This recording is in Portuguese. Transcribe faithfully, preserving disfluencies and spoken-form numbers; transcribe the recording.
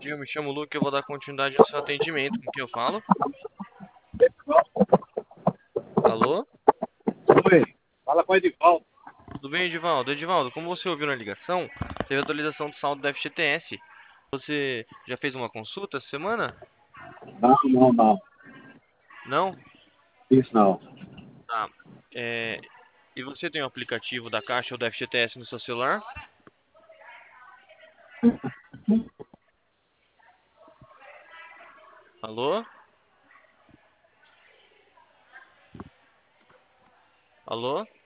dia, eu me chamo Luke, eu vou dar continuidade ao seu atendimento. Com quem eu falo? Alô? Oi, fala com o Edivaldo. Tudo bem, Edivaldo? Edivaldo, como você ouviu na ligação, teve atualização do saldo da F G T S. Você já fez uma consulta essa semana? Não, não, não. Não? Isso não. Tá. É, E você tem o aplicativo da Caixa ou da F G T S no seu celular? Alô? Alô?